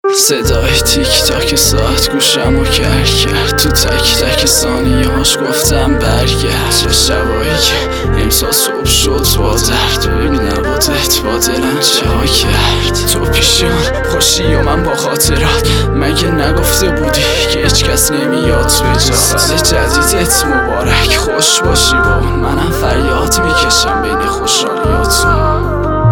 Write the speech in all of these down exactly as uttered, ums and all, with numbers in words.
صدای تیک تاک ساعت گوشمو کر کرد، تو تک تک ثانیه‌هاش گفتم برگرد. چه شبایی که امسال صبح شد با درد، ببین نبودت با دلم چه ها کرد. تو پیشم خوشی و من با خاطرات، مگه نگفته بودی که هیچ کس نمیاد به جا؟ سال جدیدت مبارک، خوش باشی با اون، منم فریاد میکشم بین خوشحالیاتون.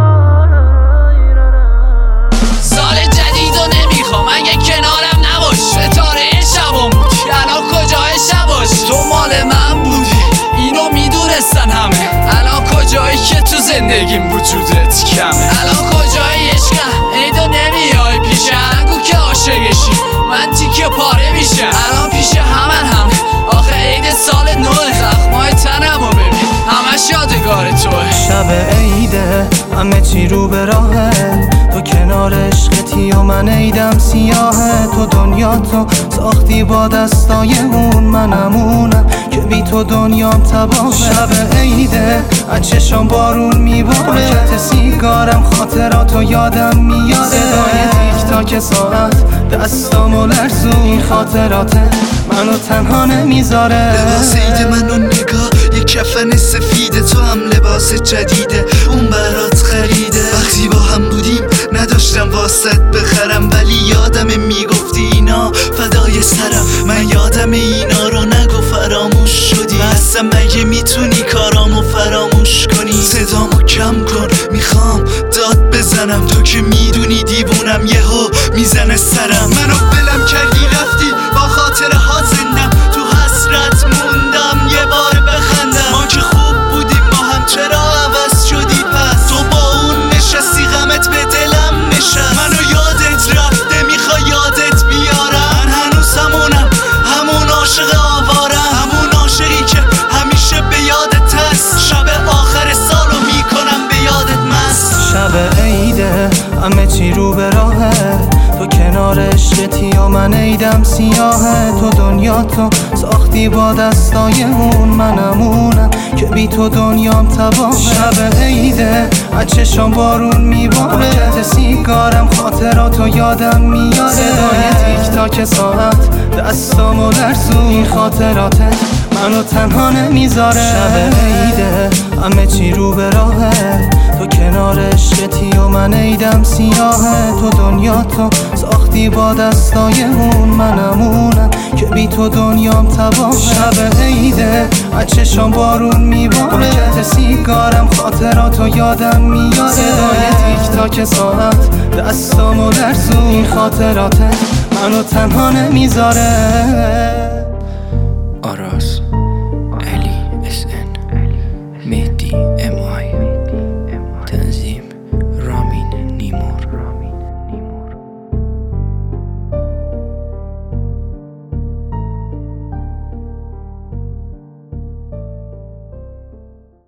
اگه کنارم نباش ستاره شبم بودی، الان کجای شباش؟ تو مال من بودی، اینو میدونستن همه. الان کجایی که تو زندگیم وجودت کمه؟ الان کجایی عشقم؟ ای تو نمیای پیشم، نگو که عاشقشی من تیکه پاره میشم. الان پیش همن همه، آخه عید سال نوه، زخمای تنمو ببین همش یادگار توه. شب عیده همه چی رو به راهه، تو کنار عشقتی و من عیدم سیاهه. تو دنیا تو ساختی با دستای اون، منمونم که بی تو دنیام تباهه. شب عیده از چشام بارون میباره، پاکت سیگارم خاطراتو یادم میاره. صدای تیک تاک ساعت دستامو لرزون، این خاطراته منو تنها نمیذاره. لباس عید منو نگاه، یه کفن سفیده، تو هم لباس جدیده اون برات خریده. وقتی با هم بودیم نداشتم واسط بخرم، ولی یادم میگفتی اینا فدای سرم. من یادم اینا رو نگو فراموش شدی، اصلا مگه میتونی کارامو فراموش کنی؟ صدامو کم کن میخوام داد بزنم، تو که میدونی دیوونم یهو میزنه سرم. منو بلم کردی رفتی با خاطره ها زندم، تو حسرت موندم یه بار بخندم. ما که خوب بودیم با هم چرا عوض شدی پس؟ تو با اون نشستی غمت به دلم نشست. منو یادت رفته میخوای یادت بیارم، من هنوز همونم، همون عاشق آوارم، همون عاشقی که همیشه به یادت هست. شب آخر سالو میکنم به یادت مست. شب عیده همه چی رو به راهه، تو کنار عشقتی و من عیدم سیاهه. تو دنیا تو ساختی با دستای اون، منمونم که بی تو دنیام تباهه. شب عیده از چشام بارون میباره، پاکت سیگارم خاطراتو یادم میاره. صدای تیک تاک ساعت دستامو لرزون، این خاطراته منو تنها نمیذاره. شب عیده همه چی رو به راهه، تو کنار عشقتی و من عیدم سیاهه. تو دنیا تو ساختی با دستای اون، منمونم که بی تو دنیام تباهه. شب عیده از چشام بارون میباره، پاکت سیگارم خاطراتو یادم میاره. صدای تیک تاک ساعت دستامو لرزون، این خاطراته منو تنها نمیذاره.